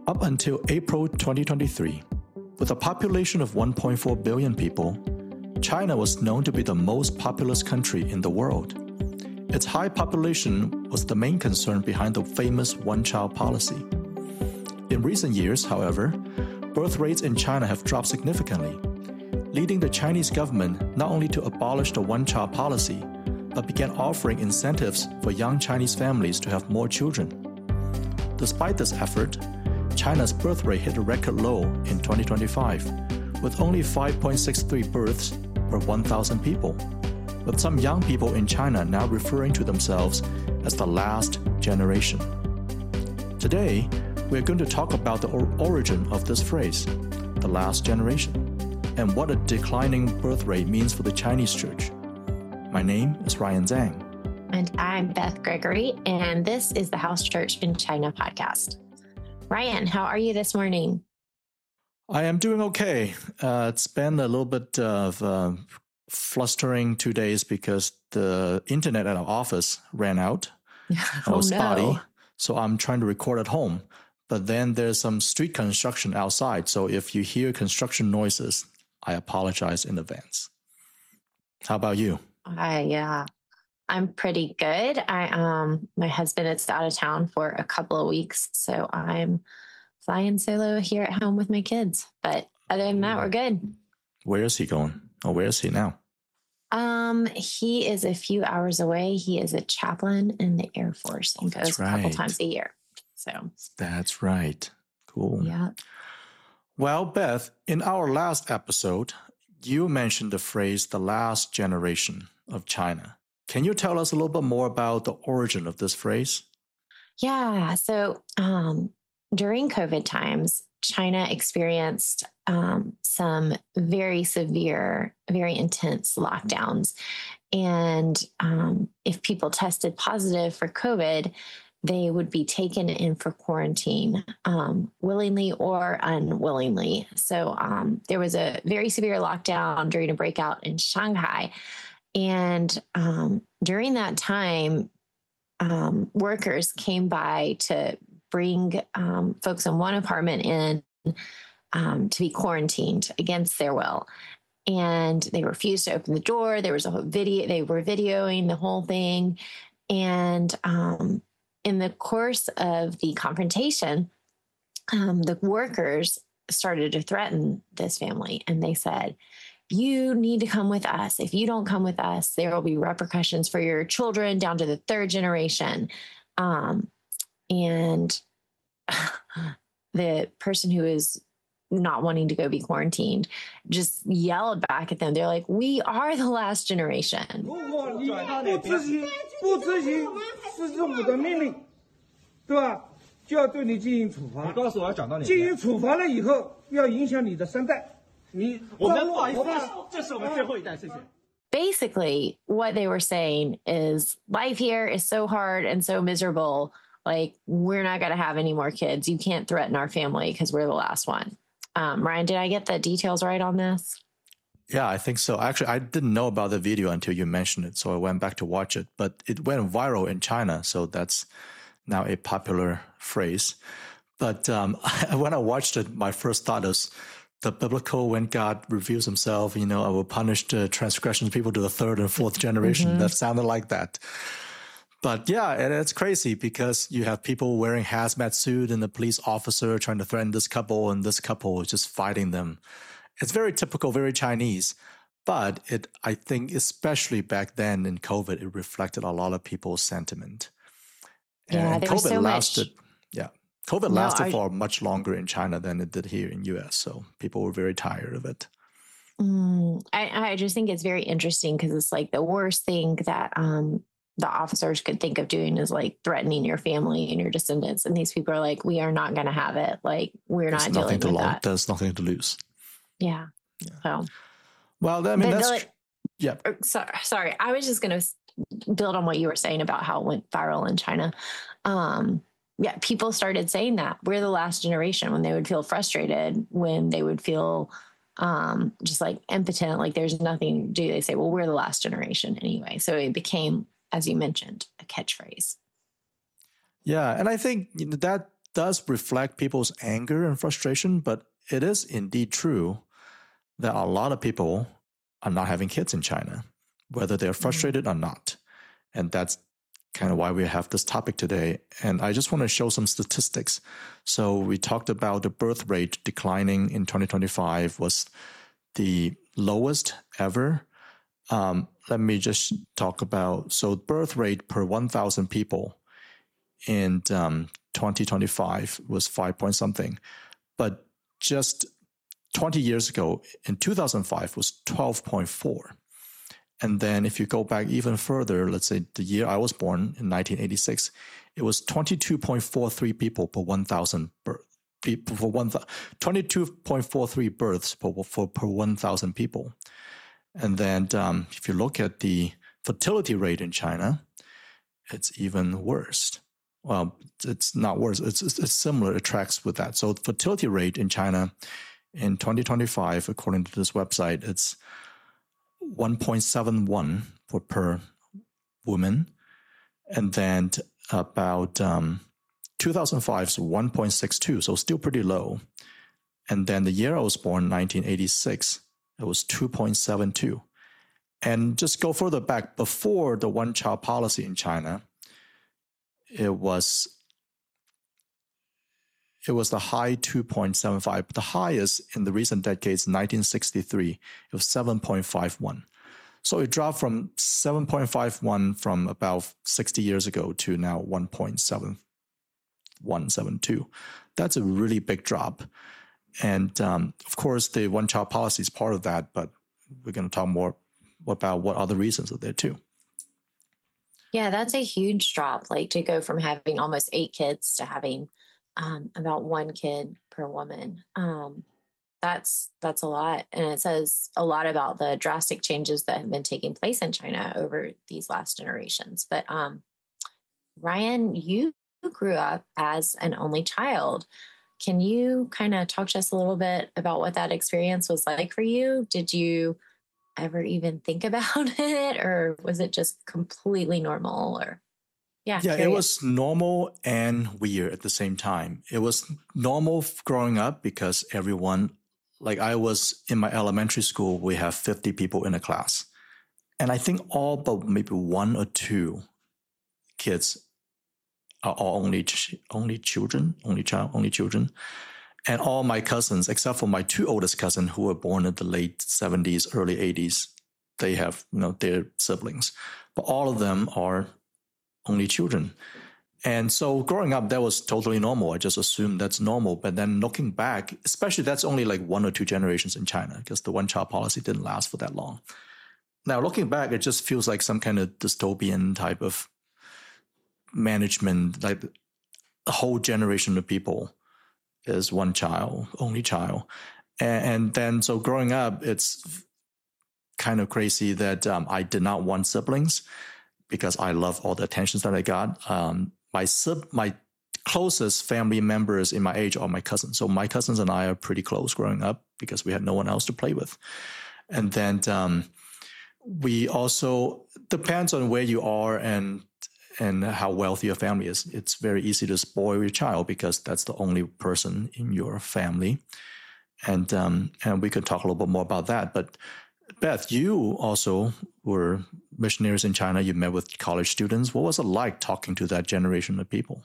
Up until April 2023, with a population of 1.4 billion people, China was known to be the most populous country in the world. Its high population was the main concern behind the famous one-child policy. In recent years, however, birth rates in China have dropped significantly, leading the Chinese government not only to abolish the one-child policy, but began offering incentives for young Chinese families to have more children. Despite this effort, China's birth rate hit a record low in 2025, with only 5.63 births per 1,000 people, with some young people in China now referring to themselves as the last generation. Today, we're going to talk about the origin of this phrase, the last generation, and what a declining birth rate means for the Chinese church. My name is Ryan Zhang. And I'm Beth Gregory, and this is the House Church in China podcast. Ryan, how are you this morning? I am doing okay. It's been a little bit of flustering 2 days because the internet at our office ran out. It was spotty, so I'm trying to record at home. But then there's some street construction outside, so if you hear construction noises, I apologize in advance. How about you? I'm pretty good. My husband is out of town for a couple of weeks, so I'm flying solo here at home with my kids. But other than that, we're good. Where is he going? Or where is he now? He is a few hours away. He is a chaplain in the Air Force and goes a couple times a year. So that's right. Cool. Yeah. Well, Beth, in our last episode, you mentioned the phrase, the last generation of China. Can you tell us a little bit more about the origin of this phrase? Yeah. So during COVID times, China experienced some very severe, very intense lockdowns. And if people tested positive for COVID, they would be taken in for quarantine, willingly or unwillingly. So there was a very severe lockdown during a breakout in Shanghai. And during that time, workers came by to bring folks in one apartment in to be quarantined against their will. And they refused to open the door. There was a video, they were videoing the whole thing. And in the course of the confrontation, the workers started to threaten this family. And they said, you need to come with us. If you don't come with us, there will be repercussions for your children down to the third generation. And the person who is not wanting to go be quarantined just yelled back at them. They're like, we are the last generation. 我们不好意思，这是我们最后一代，谢谢。 Basically, what they were saying is life here is so hard and so miserable. Like, we're not going to have any more kids. You can't threaten our family because we're the last one. Ryan, did I get the details right on this? Yeah, I think so. Actually, I didn't know about the video until you mentioned it, so I went back to watch it. But it went viral in China, so that's now a popular phrase. But when I watched it, my first thought is the biblical, when God reveals himself, I will punish the transgressions of people to the third and fourth generation. That sounded like that. But yeah, and it's crazy because you have people wearing hazmat suit and the police officer trying to threaten this couple, and this couple is just fighting them. It's very typical, very Chinese. But I think especially back then in COVID, it reflected a lot of people's sentiment. Yeah, and there was so lasted, much. Yeah. COVID lasted for much longer in China than it did here in US. So people were very tired of it. I just think it's very interesting because it's like the worst thing that the officers could think of doing is like threatening your family and your descendants. And these people are like, we are not going to have it. Like, we're not dealing with that. There's nothing to lose. Yeah. So, well, I mean, that's, yeah. Sorry. I was just going to build on what you were saying about how it went viral in China. Yeah, people started saying that we're the last generation when they would feel frustrated, when they would feel just like impotent, like there's nothing to do. They say, well, we're the last generation anyway. So it became, as you mentioned, a catchphrase. Yeah. And I think that does reflect people's anger and frustration, but it is indeed true that a lot of people are not having kids in China, whether they're frustrated or not. And that's kind of why we have this topic today. And I just want to show some statistics. So we talked about the birth rate declining in 2025 was the lowest ever. Let me just talk about, so birth rate per 1,000 people in 2025 was 5 point something. But just 20 years ago, in 2005, was 12.4. And then if you go back even further, let's say the year I was born in 1986, it was 22.43 people per 1,000 birth. 22.43 births per 1,000 people. And then if you look at the fertility rate in China, it's even worse. Well, it's not worse. It's similar. It tracks with that. So the fertility rate in China in 2025, according to this website, it's 1.71 per woman. And then about 2005 is 1.62, so still pretty low. And then the year I was born, 1986, it was 2.72. And just go further back, before the one-child policy in China, it was the high 2.75. The highest in the recent decades, 1963, it was 7.51. So it dropped from 7.51 from about 60 years ago to now 1.7172. That's a really big drop. And of course, the one-child policy is part of that, but we're going to talk more about what other reasons are there too. Yeah, that's a huge drop, like to go from having almost 8 kids to having about 1 kid per woman. That's a lot. And it says a lot about the drastic changes that have been taking place in China over these last generations. But Ryan, you grew up as an only child. Can you kind of talk to us a little bit about what that experience was like for you? Did you ever even think about it, or was it just completely normal? Or yeah, it was normal and weird at the same time. It was normal growing up because everyone, like I was in my elementary school, we have 50 people in a class. And I think all but maybe 1 or 2 kids are all only children. And all my cousins, except for my 2 oldest cousins who were born in the late 70s, early 80s, they have, their siblings. But all of them are only children. And so growing up, that was totally normal. I just assumed that's normal. But then looking back, especially that's only like 1 or 2 generations in China because the one-child policy didn't last for that long. Now, looking back, it just feels like some kind of dystopian type of management, like a whole generation of people is one child, only child. And then, so growing up, it's kind of crazy that I did not want siblings because I love all the attentions that I got. My closest family members in my age are my cousins. So my cousins and I are pretty close growing up because we had no one else to play with. And then we also, depends on where you are and how wealthy your family is. It's very easy to spoil your child because that's the only person in your family. And we could talk a little bit more about that. But Beth, you also were missionaries in China. You met with college students. What was it like talking to that generation of people?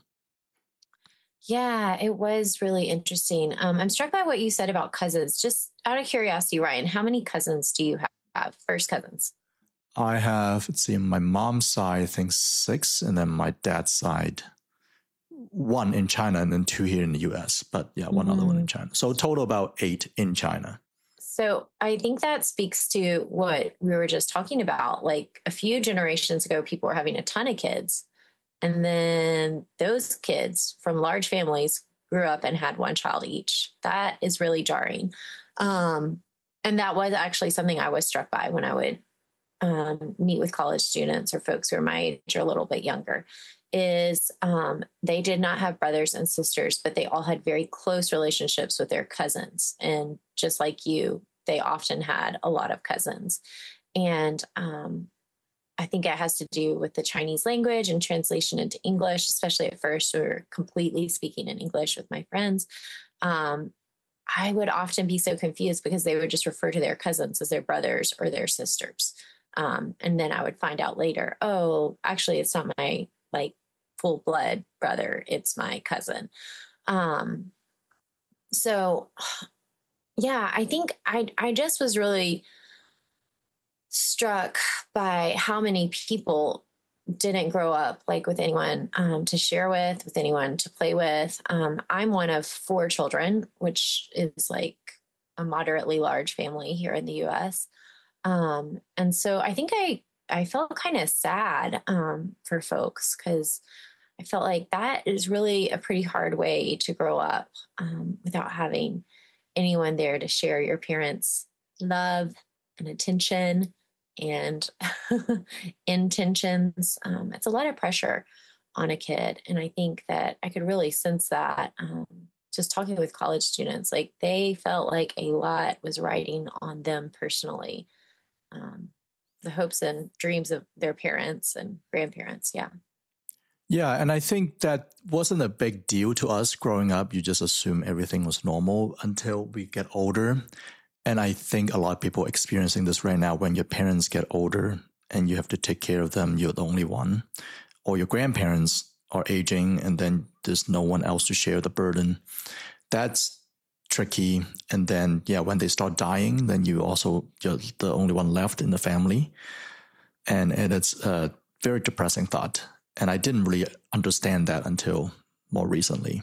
Yeah, it was really interesting. I'm struck by what you said about cousins. Just out of curiosity, Ryan, how many cousins do you have? First cousins? I have, let's see, my mom's side, I think 6, and then my dad's side, 1 in China and then 2 here in the US. But yeah, one other one in China. So total about 8 in China. So I think that speaks to what we were just talking about. Like a few generations ago, people were having a ton of kids. And then those kids from large families grew up and had 1 child each. That is really jarring. And that was actually something I was struck by when I would meet with college students or folks who are my age or a little bit younger, is they did not have brothers and sisters, but they all had very close relationships with their cousins. And just like you, they often had a lot of cousins. And I think it has to do with the Chinese language and translation into English, especially at first, we were completely speaking in English with my friends. I would often be so confused because they would just refer to their cousins as their brothers or their sisters. And then I would find out later, oh, actually, it's not my like full blood brother. It's my cousin. So yeah, I think I just was really struck by how many people didn't grow up like with anyone to share with anyone to play with. I'm one of 4 children, which is like a moderately large family here in the US. And so I think I felt kind of sad for folks because I felt like that is really a pretty hard way to grow up without having anyone there to share your parents' love and attention and intentions. It's a lot of pressure on a kid. And I think that I could really sense that just talking with college students, like they felt like a lot was riding on them personally. The hopes and dreams of their parents and grandparents. Yeah. Yeah, and I think that wasn't a big deal to us growing up. You just assume everything was normal until we get older. And I think a lot of people experiencing this right now, when your parents get older and you have to take care of them, you're the only one, or your grandparents are aging and then there's no one else to share the burden. That's tricky. And then, yeah, when they start dying, then you're the only one left in the family. And it's a very depressing thought. And I didn't really understand that until more recently.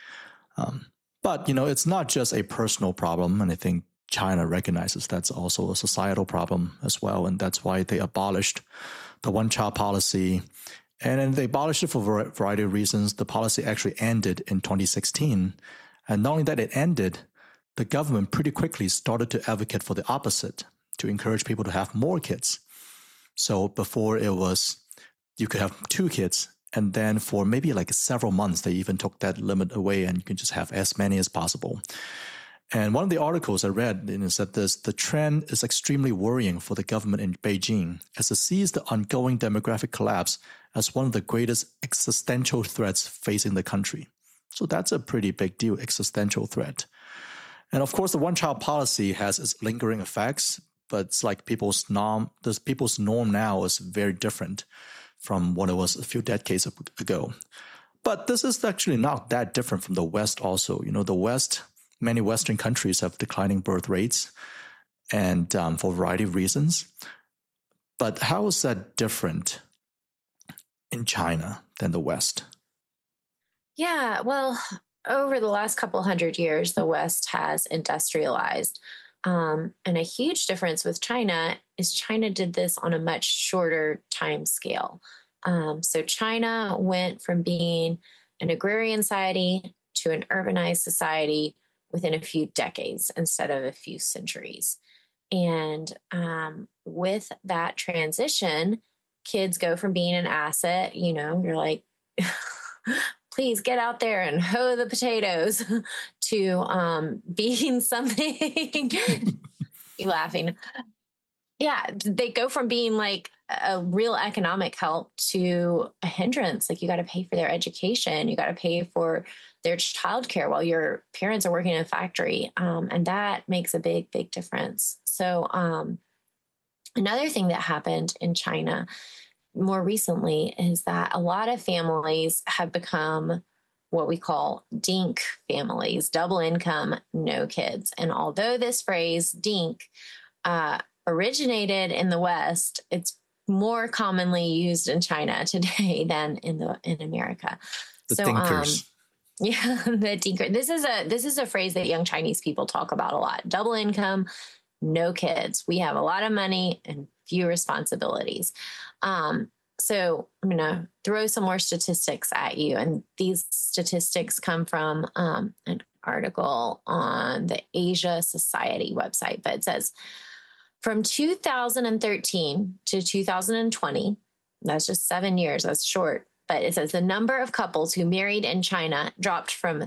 But, it's not just a personal problem. And I think China recognizes that's also a societal problem as well. And that's why they abolished the one-child policy. And then they abolished it for a variety of reasons. The policy actually ended in 2016. And not only that it ended, the government pretty quickly started to advocate for the opposite, to encourage people to have more kids. So before it was, you could have 2 kids. And then for maybe like several months, they even took that limit away and you can just have as many as possible. And one of the articles I read said the trend is extremely worrying for the government in Beijing as it sees the ongoing demographic collapse as one of the greatest existential threats facing the country. So that's a pretty big deal, existential threat. And of course, the one-child policy has its lingering effects, but it's like people's norm now is very different from what it was a few decades ago. But this is actually not that different from the West also. The West, many Western countries have declining birth rates and for a variety of reasons. But how is that different in China than the West? Yeah, well, over the last couple hundred years, the West has industrialized. And a huge difference with China is China did this on a much shorter time scale. So China went from being an agrarian society to an urbanized society within a few decades instead of a few centuries. And with that transition, kids go from being an asset, you're like, please get out there and hoe the potatoes, to being something. You laughing. Yeah, they go from being like a real economic help to a hindrance. Like you got to pay for their education. You got to pay for their childcare while your parents are working in a factory. And that makes a big, big difference. So another thing that happened in China more recently is that a lot of families have become what we call DINK families, double income, no kids. And although this phrase DINK originated in the West, it's more commonly used in China today than in America. The Dinkers. Yeah, the Dinker. This is a phrase that young Chinese people talk about a lot. Double income, no kids. We have a lot of money and few responsibilities. So I'm going to throw some more statistics at you. And these statistics come from an article on the Asia Society website. But it says, from 2013 to 2020, that's just 7 years, that's short. But it says the number of couples who married in China dropped from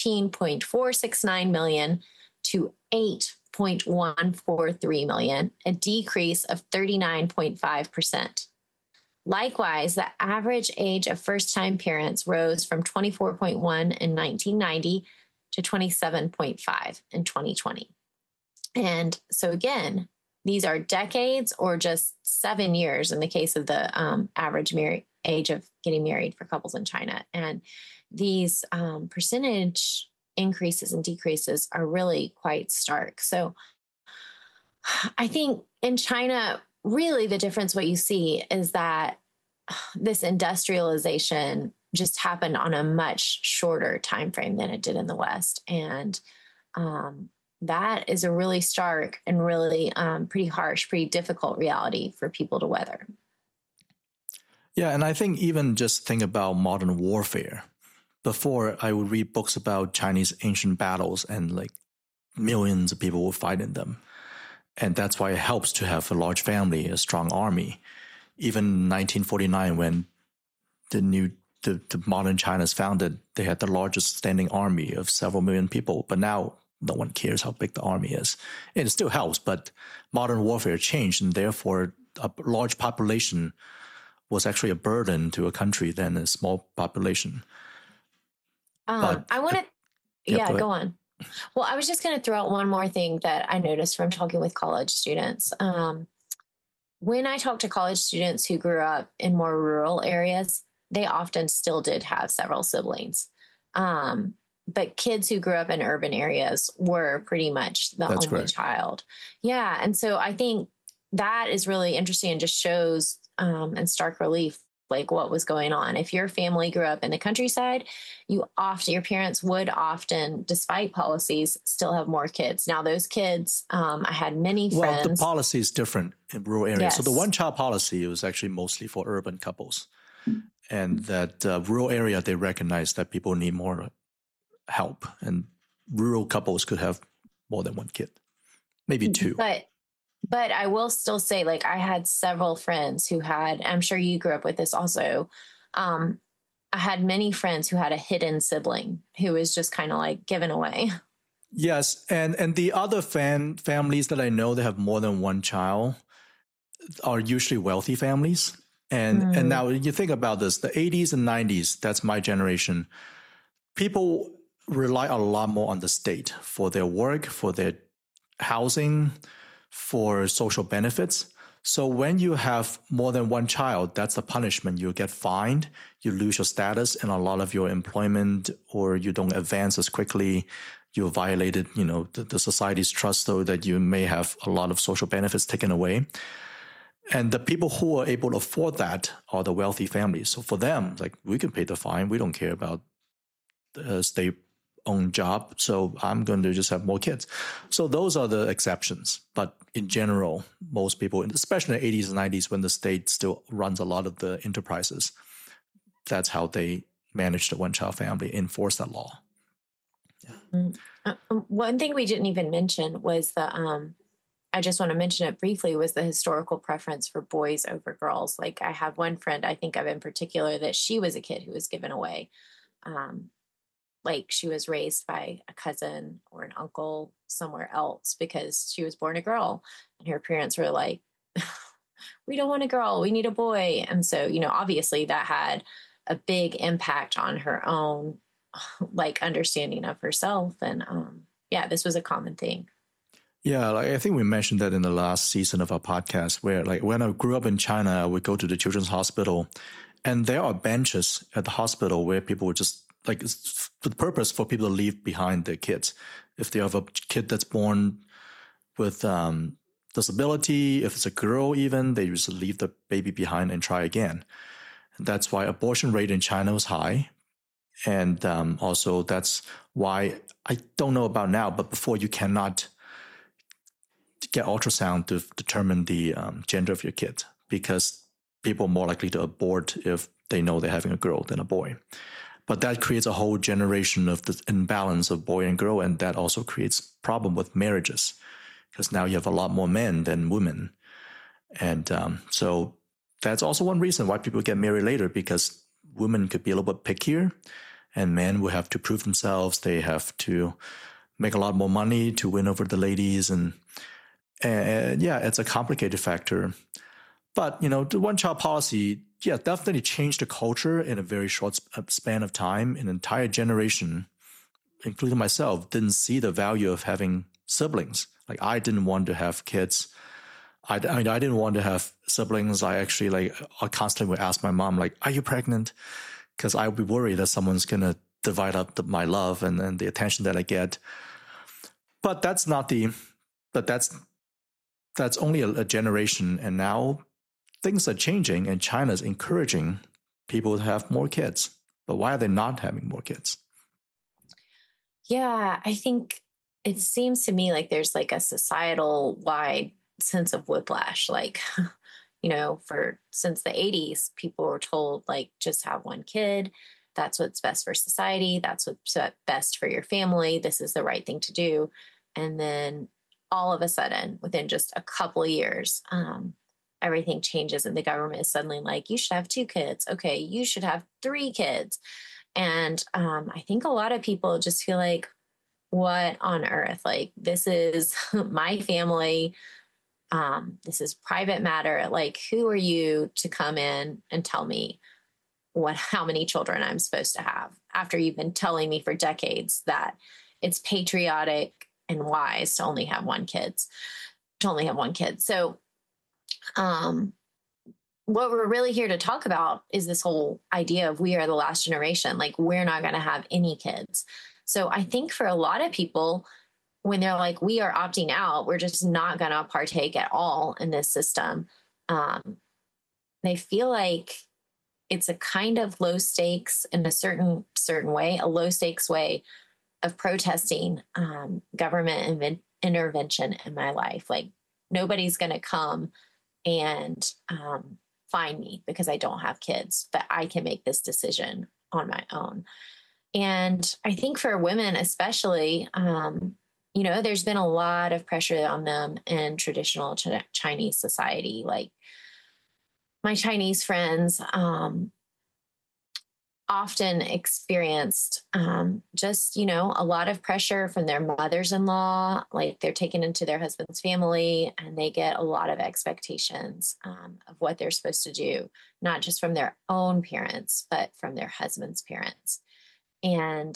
13.469 million to 8.143 million, a decrease of 39.5%. Likewise, the average age of first-time parents rose from 24.1 in 1990 to 27.5 in 2020. And so again, these are decades or just 7 years in the case of the average age of getting married for couples in China. And these percentage increases and decreases are really quite stark. So I think in China, really the difference, what you see is that this industrialization just happened on a much shorter time frame than it did in the West. And that is a really stark and really pretty harsh, pretty difficult reality for people to weather. Yeah, and I think even just think about modern warfare. Before, I would read books about Chinese ancient battles and like millions of people would fight in them. And that's why it helps to have a large family, a strong army. Even in 1949, when the modern China is founded, they had the largest standing army of several million people. But now no one cares how big the army is. And it still helps, but modern warfare changed, and therefore a large population was actually a burden to a country than a small population. I want to, go on. Well, I was just going to throw out one more thing that I noticed from talking with college students. When I talk to college students who grew up in more rural areas, they often still did have several siblings. But kids who grew up in urban areas were pretty much the only child. Yeah. And so I think that is really interesting and just shows in stark relief like what was going on. If your family grew up in the countryside, your parents would often, despite policies, still have more kids. Now those kids, I had many friends. Well, the policy is different in rural areas. Yes. So the one-child policy was actually mostly for urban couples. And that rural area, they recognize that people need more help. And rural couples could have more than one kid, maybe two. But I will still say, like, I had several friends who had, I'm sure you grew up with this also. I had many friends who had a hidden sibling who was just kind of like given away. Yes. And the other families that I know that have more than one child are usually wealthy families. And now you think about this, the 80s and 90s, that's my generation. People rely a lot more on the state for their work, for their housing, for social benefits. So when you have more than one child, that's a punishment. You get fined, you lose your status and a lot of your employment, or you don't advance as quickly. You violated, the society's trust, so that you may have a lot of social benefits taken away. And the people who are able to afford that are the wealthy families. So for them, like, we can pay the fine. We don't care about the state-owned job. So I'm going to just have more kids. So those are the exceptions. But in general, most people, especially in the 80s and 90s, when the state still runs a lot of the enterprises, that's how they manage the one-child family, enforce that law. Yeah. One thing we didn't even mention was I just want to mention it briefly, was the historical preference for boys over girls. Like, I have one friend I think of in particular that she was a kid who was given away. Like, she was raised by a cousin or an uncle somewhere else because she was born a girl. And her parents were like, we don't want a girl, we need a boy. And so, obviously that had a big impact on her own, like, understanding of herself. And this was a common thing. Yeah, like, I think we mentioned that in the last season of our podcast, where, like, when I grew up in China, I would go to the children's hospital, and there are benches at the hospital where people would just, like, it's for the purpose for people to leave behind their kids. If they have a kid that's born with disability, if it's a girl even, they just leave the baby behind and try again. And that's why abortion rate in China was high. And also that's why, I don't know about now, but before, you cannot get ultrasound to determine the gender of your kid, because people are more likely to abort if they know they're having a girl than a boy. But that creates a whole generation of the imbalance of boy and girl, and that also creates problem with marriages, because now you have a lot more men than women. And so that's also one reason why people get married later, because women could be a little bit pickier, and men will have to prove themselves. They have to make a lot more money to win over the ladies. And yeah, it's a complicated factor. But, the one-child policy, definitely changed the culture in a very short span of time. An entire generation, including myself, didn't see the value of having siblings. Like, I didn't want to have kids. I didn't want to have siblings. I actually, I constantly would ask my mom, are you pregnant? Because I would be worried that someone's going to divide up my love and the attention that I get. But that's only a generation. And now things are changing, and China is encouraging people to have more kids. But why are they not having more kids? Yeah, I think it seems to me like there's a societal wide sense of whiplash. Since the 80s, people were told, just have one kid. That's what's best for society. That's what's best for your family. This is the right thing to do. And then all of a sudden, within just a couple of years, everything changes, and the government is suddenly you should have 2 kids. Okay, you should have 3 kids. And I think a lot of people just feel what on earth? This is my family. This is private matter. Who are you to come in and tell me how many children I'm supposed to have, after you've been telling me for decades that it's patriotic and wise to only have one kid. So what we're really here to talk about is this whole idea of we are the last generation. We're not going to have any kids. So I think for a lot of people, when they're we are opting out, we're just not going to partake at all in this system. They feel it's a kind of low stakes in a certain way, a low stakes way of protesting government intervention in my life. Nobody's going to come and find me because I don't have kids, but I can make this decision on my own. And I think for women, especially, there's been a lot of pressure on them in traditional Chinese society. My Chinese friends often experienced just, a lot of pressure from their mothers-in-law. They're taken into their husband's family, and they get a lot of expectations of what they're supposed to do, not just from their own parents, but from their husband's parents. And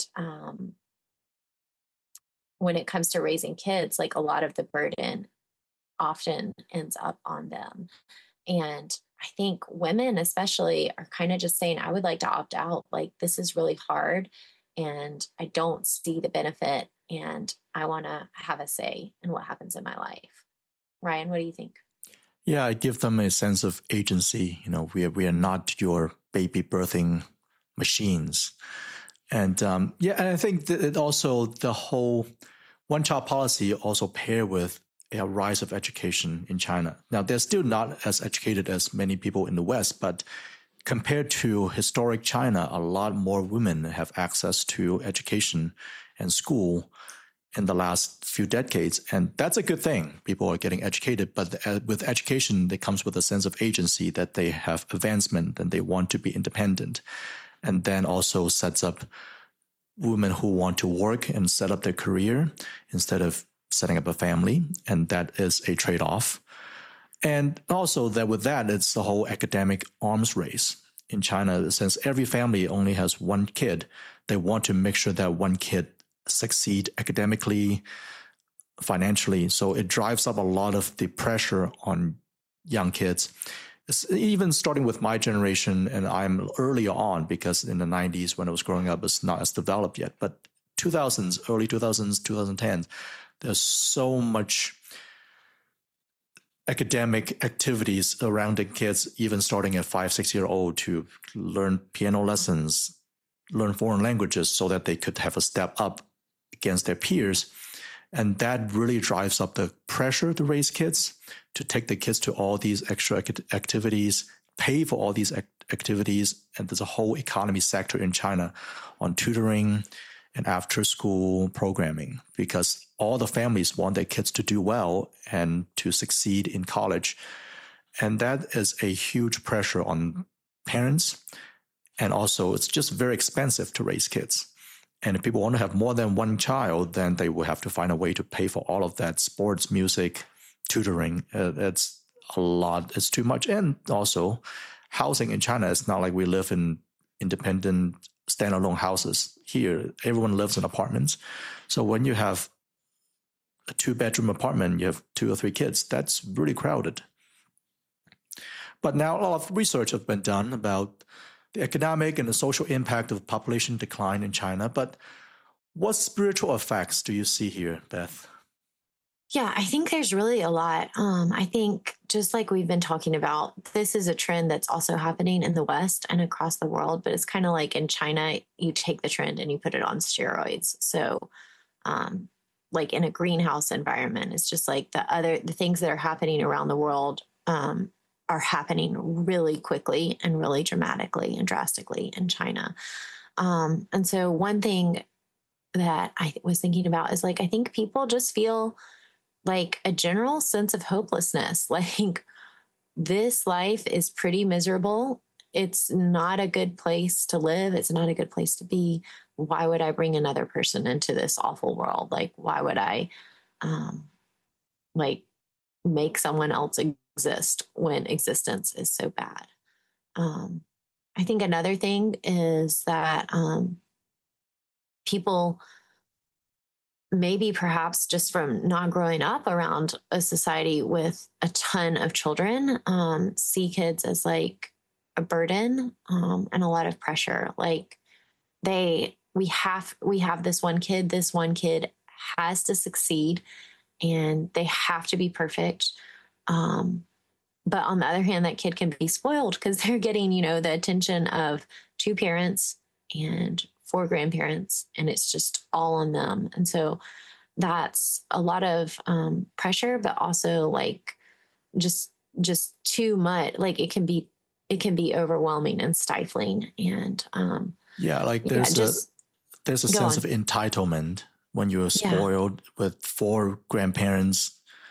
when it comes to raising kids, a lot of the burden often ends up on them. And I think women especially are kind of just saying, I would like to opt out. This is really hard, and I don't see the benefit, and I want to have a say in what happens in my life. Ryan, what do you think? Yeah, I give them a sense of agency. We are not your baby birthing machines. And and I think that it also, the whole one-child policy also paired with a rise of education in China. Now, they're still not as educated as many people in the West, but compared to historic China, a lot more women have access to education and school in the last few decades. And that's a good thing. People are getting educated, but with education, it comes with a sense of agency that they have advancement and they want to be independent. And then also sets up women who want to work and set up their career instead of setting up a family. And that is a trade-off. And also that with that, it's the whole academic arms race in China. Since every family only has one kid, they want to make sure that one kid succeed academically, financially. So it drives up a lot of the pressure on young kids. It's even starting with my generation, and I'm earlier on because in the 90s when I was growing up, it's not as developed yet. But 2000s, early 2000s, 2010s, there's so much academic activities around the kids, even starting at 5-6-year-old to learn piano lessons, learn foreign languages so that they could have a step up against their peers. And that really drives up the pressure to raise kids, to take the kids to all these extra activities, pay for all these activities. And there's a whole economy sector in China on tutoring and after school programming, because all the families want their kids to do well and to succeed in college. And that is a huge pressure on parents. And also it's just very expensive to raise kids. And if people want to have more than one child, then they will have to find a way to pay for all of that sports, music, tutoring. It's a lot is too much. And also, housing in China is not like we live in independent standalone houses. Here, everyone lives in apartments. So when you have a 2-bedroom apartment, you have 2 or 3 kids, that's really crowded. But now a lot of research has been done about the economic and the social impact of population decline in China. But what spiritual effects do you see here, Beth? Yeah, I think there's really a lot. I think just like we've been talking about, this is a trend that's also happening in the West and across the world, but it's kind of like in China, you take the trend and you put it on steroids. So, like in a greenhouse environment, it's just like the things that are happening around the world, are happening really quickly and really dramatically and drastically in China. And so one thing that I was thinking about is like, I think people just feel like a general sense of hopelessness. Like this life is pretty miserable. It's not a good place to live. It's not a good place to be. Why would I bring another person into this awful world? Like, why would I, like make someone else exist when existence is so bad? I think another thing is that, people maybe perhaps just from not growing up around a society with a ton of children, see kids as like a burden, and a lot of pressure. Like we have this one kid has to succeed and they have to be perfect. But on the other hand, that kid can be spoiled because they're getting, the attention of 2 parents and 4 grandparents, and it's just all on them. And so that's a lot of pressure, but also like just too much. Like it can be overwhelming and stifling. And there's a sense of entitlement when you're spoiled with 4 grandparents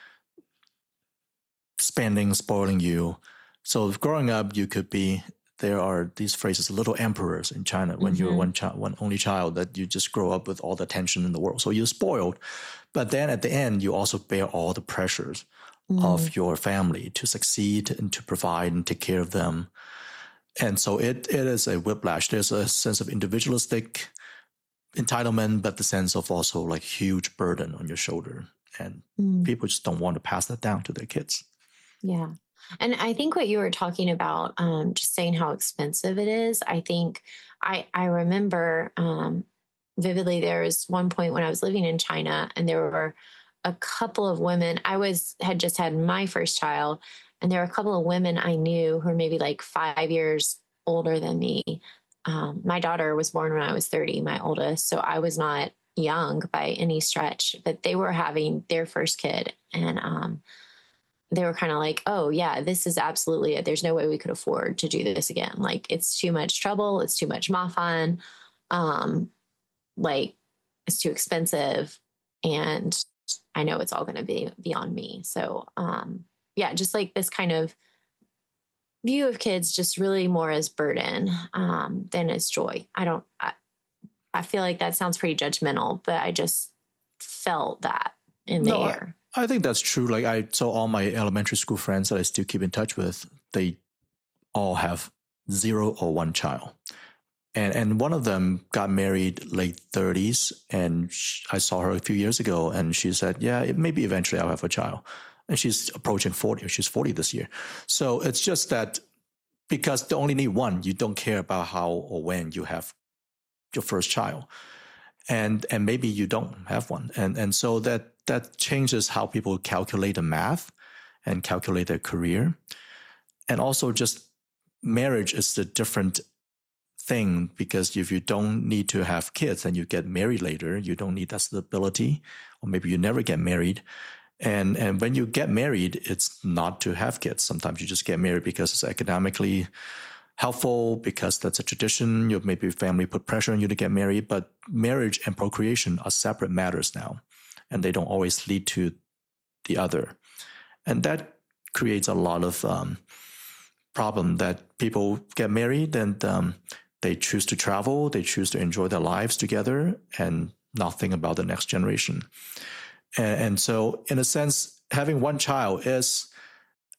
spoiling you. So growing up, there are these phrases, little emperors in China, when you're one only child, that you just grow up with all the attention in the world. So you're spoiled. But then at the end, you also bear all the pressures of your family to succeed and to provide and take care of them. And so it is a whiplash. There's a sense of individualistic entitlement, but the sense of also like huge burden on your shoulder. And people just don't want to pass that down to their kids. Yeah. And I think what you were talking about, just saying how expensive it is, I think I remember vividly, there was one point when I was living in China and there were a couple of women. I had just had my first child, and there were a couple of women I knew who were maybe like 5 years older than me. My daughter was born when I was 30, my oldest. So I was not young by any stretch, but they were having their first kid. And they were kind of like, oh yeah, this is absolutely it. There's no way we could afford to do this again. Like it's too much trouble. It's too much mafan. Like it's too expensive. And I know it's all going to be beyond me. So, just like this kind of view of kids, just really more as burden, than as joy. I feel like that sounds pretty judgmental, but I just felt that in the air. I think that's true. Like I saw all my elementary school friends that I still keep in touch with, they all have 0 or 1 child. And one of them got married late 30s, and I saw her a few years ago, and she said, yeah, maybe eventually I'll have a child. And she's approaching 40, or she's 40 this year. So it's just that because they only need one, you don't care about how or when you have your first child. And maybe you don't have one. And so that changes how people calculate the math and calculate their career. And also just marriage is a different thing, because if you don't need to have kids and you get married later, you don't need that stability, or maybe you never get married. And when you get married, it's not to have kids. Sometimes you just get married because it's economically helpful, because that's a tradition. Maybe your family put pressure on you to get married, but marriage and procreation are separate matters now, and they don't always lead to the other. And that creates a lot of problem that people get married and they choose to travel, they choose to enjoy their lives together and not think about the next generation. And so in a sense, having one child is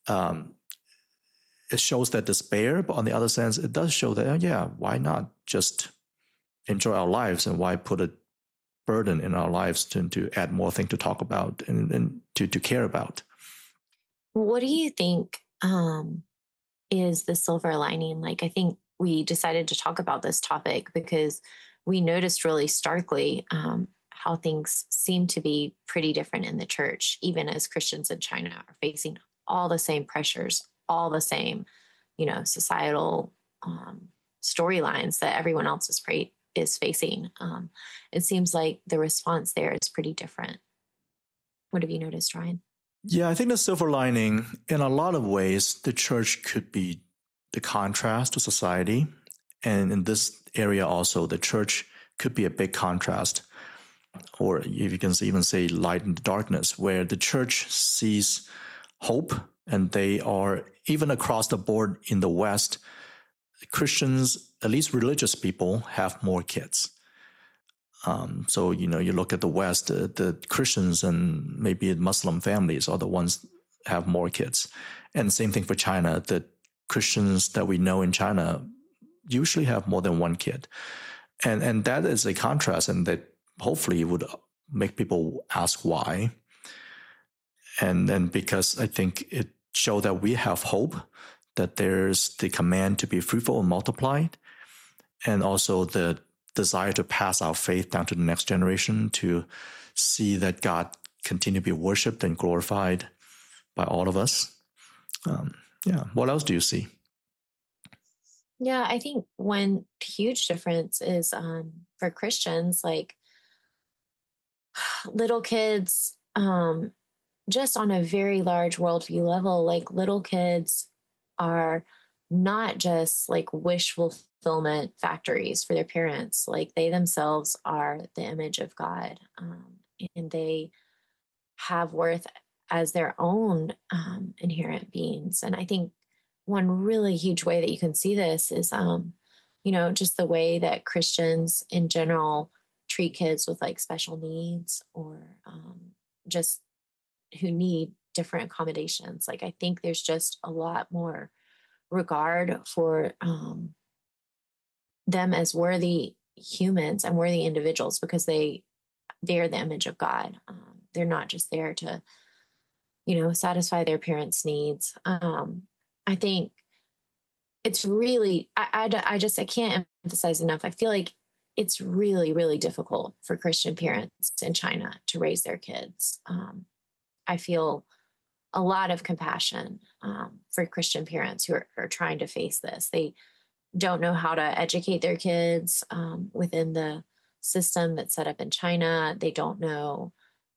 it shows that despair, but on the other sense, it does show that, yeah, why not just enjoy our lives, and why put a burden in our lives to add more things to talk about and to care about. What do you think is the silver lining? Like, I think we decided to talk about this topic because we noticed really starkly how things seem to be pretty different in the church, even as Christians in China are facing all the same pressures, all the same, societal storylines that everyone else is facing. It seems like the response there is pretty different. What have you noticed, Ryan? Yeah, I think the silver lining, in a lot of ways, the church could be the contrast to society. And in this area also, the church could be a big contrast, or if you can even say light in the darkness, where the church sees hope, and they are, even across the board in the West, Christians, at least religious people, have more kids. So, you look at the West, the Christians and maybe Muslim families are the ones have more kids. And same thing for China. The Christians that we know in China usually have more than one kid. And that is a contrast, and that hopefully would make people ask why. And because I think it showed that we have hope, that there's the command to be fruitful and multiplied, and also the desire to pass our faith down to the next generation, to see that God continue to be worshipped and glorified by all of us. What else do you see? Yeah, I think one huge difference is for Christians, like little kids, just on a very large worldview level, like little kids are not just like wish fulfillment factories for their parents. Like they themselves are the image of God, and they have worth as their own inherent beings. And I think one really huge way that you can see this is, just the way that Christians in general treat kids with like special needs, or just who need different accommodations. Like I think there's just a lot more regard for them as worthy humans and worthy individuals, because they're the image of God. They're not just there to, satisfy their parents' needs. I think it's really, I can't emphasize enough. I feel like it's really, really difficult for Christian parents in China to raise their kids. I feel a lot of compassion for Christian parents who are trying to face this. They don't know how to educate their kids within the system that's set up in China. They don't know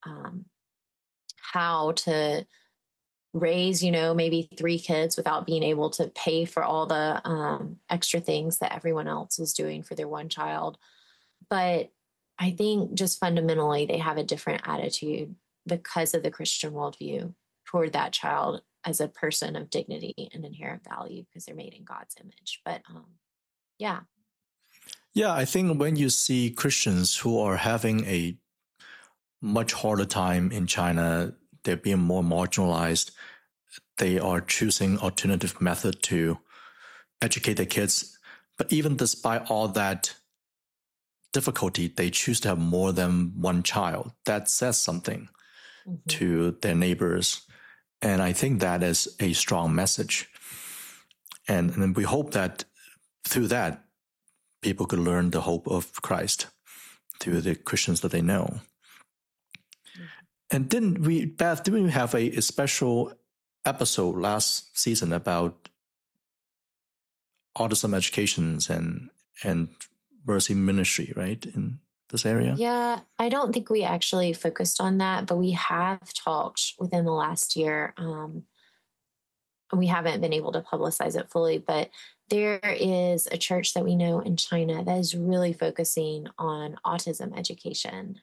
how to raise, maybe 3 kids without being able to pay for all the extra things that everyone else is doing for their one child. But I think just fundamentally, they have a different attitude because of the Christian worldview toward that child as a person of dignity and inherent value, because they're made in God's image. But yeah. Yeah, I think when you see Christians who are having a much harder time in China, they're being more marginalized, they are choosing alternative method to educate their kids. But even despite all that difficulty, they choose to have more than one child. That says something to their neighbors. And I think that is a strong message. And we hope that through that, people could learn the hope of Christ through the Christians that they know. And didn't we have a special episode last season about autism educations and Mercy Ministry, right, in this area? Yeah, I don't think we actually focused on that, but we have talked within the last year. We haven't been able to publicize it fully, but there is a church that we know in China that is really focusing on autism education,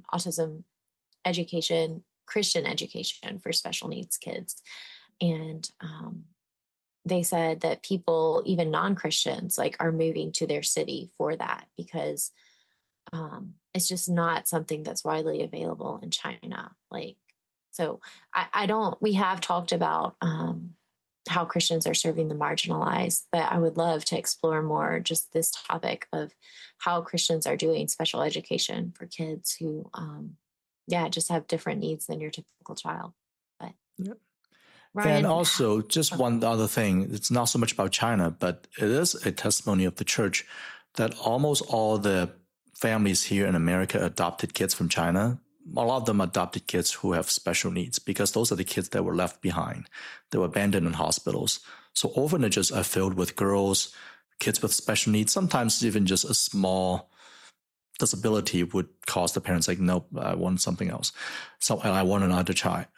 Christian education for special needs kids. And they said that people, even non-Christians, like are moving to their city for that, because it's just not something that's widely available in China. Like, so we have talked about how Christians are serving the marginalized. But I would love to explore more just this topic of how Christians are doing special education for kids who, just have different needs than your typical child. But Yep. Ryan, And also, just one other thing, it's not so much about China, but it is a testimony of the church that almost all the families here in America adopted kids from China. A lot of them adopted kids who have special needs because those are the kids that were left behind. They were abandoned in hospitals. So orphanages are filled with girls, kids with special needs. Sometimes even just a small disability would cause the parents like, nope, I want something else. So I want another child.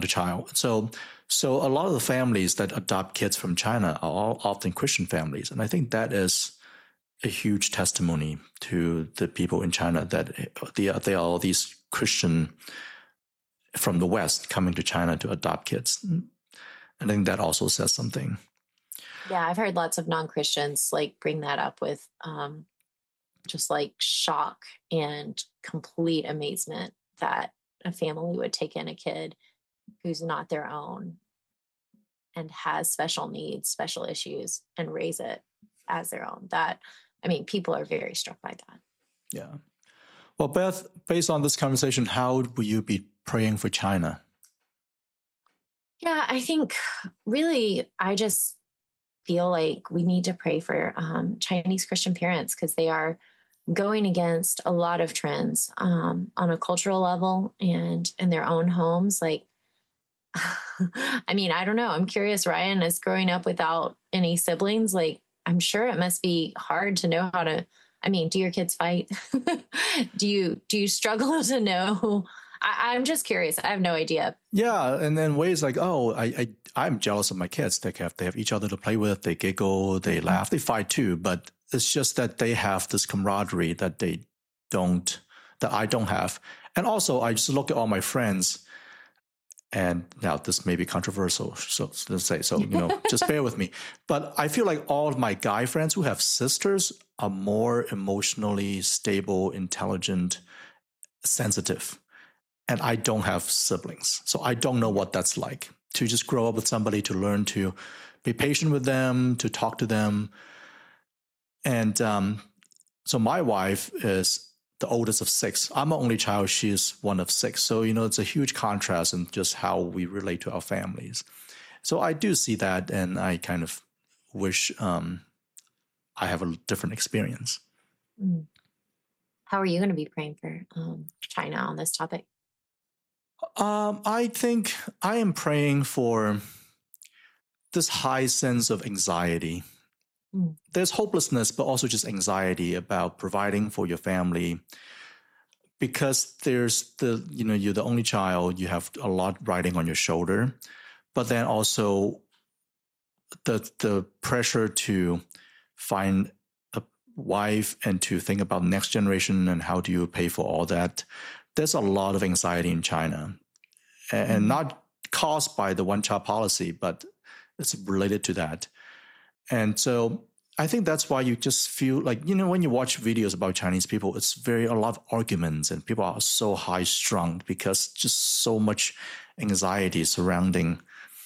So a lot of the families that adopt kids from China are all often Christian families. And I think that is a huge testimony to the people in China that they are all these Christian from the West coming to China to adopt kids. I think that also says something. Yeah, I've heard lots of non-Christians like bring that up with just like shock and complete amazement that a family would take in a kid who's not their own and has special needs, special issues, and raise it as their own. People are very struck by that. Yeah. Well, Beth, based on this conversation, how will you be praying for China? Yeah, I think really, I just feel like we need to pray for Chinese Christian parents because they are going against a lot of trends on a cultural level and in their own homes. Like, I don't know. I'm curious, Ryan, as growing up without any siblings, like, I'm sure it must be hard to know how to, do your kids fight? Do you struggle to know? I'm just curious. I have no idea. Yeah. And then ways like, I'm jealous of my kids. They have each other to play with. They giggle, they laugh, they fight too. But it's just that they have this camaraderie that I don't have. And also I just look at all my friends. And now this may be controversial, so let's say, just bear with me. But I feel like all of my guy friends who have sisters are more emotionally stable, intelligent, sensitive. And I don't have siblings. So I don't know what that's like to just grow up with somebody, to learn to be patient with them, to talk to them. And so my wife is the oldest of 6. I'm an only child. She is one of 6. So, it's a huge contrast in just how we relate to our families. So I do see that, and I kind of wish I have a different experience. How are you going to be praying for China on this topic? I think I am praying for this high sense of anxiety. There's hopelessness, but also just anxiety about providing for your family because there's you're the only child, you have a lot riding on your shoulder, but then also the pressure to find a wife and to think about next generation and how do you pay for all that. There's a lot of anxiety in China and not caused by the one-child policy, but it's related to that. And so I think that's why you just feel like, when you watch videos about Chinese people, it's a lot of arguments and people are so high strung because just so much anxiety surrounding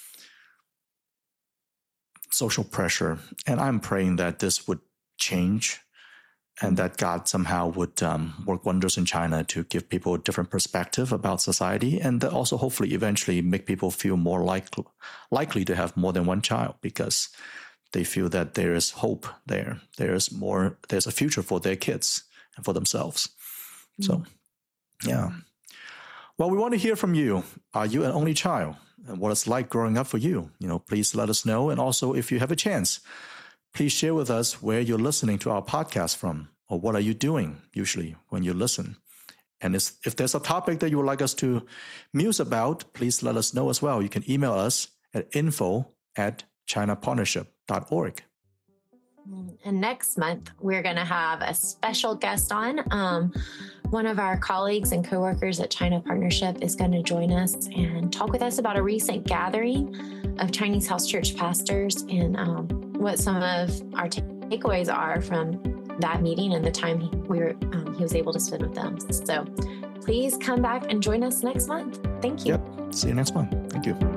social pressure. And I'm praying that this would change and that God somehow would work wonders in China to give people a different perspective about society and also hopefully eventually make people feel more likely to have more than one child because they feel that there is hope there. There's a future for their kids and for themselves. So, yeah. Well, we want to hear from you. Are you an only child? And what it's like growing up for you? Please let us know. And also, if you have a chance, please share with us where you're listening to our podcast from, or what are you doing usually when you listen. And if there's a topic that you would like us to muse about, please let us know as well. You can email us at info@chinapartnership.org. And next month, we're going to have a special guest on. One of our colleagues and coworkers at China Partnership is going to join us and talk with us about a recent gathering of Chinese House Church pastors and what some of our takeaways are from that meeting and the time he was able to spend with them. So please come back and join us next month. Thank you. Yep. See you next month. Thank you.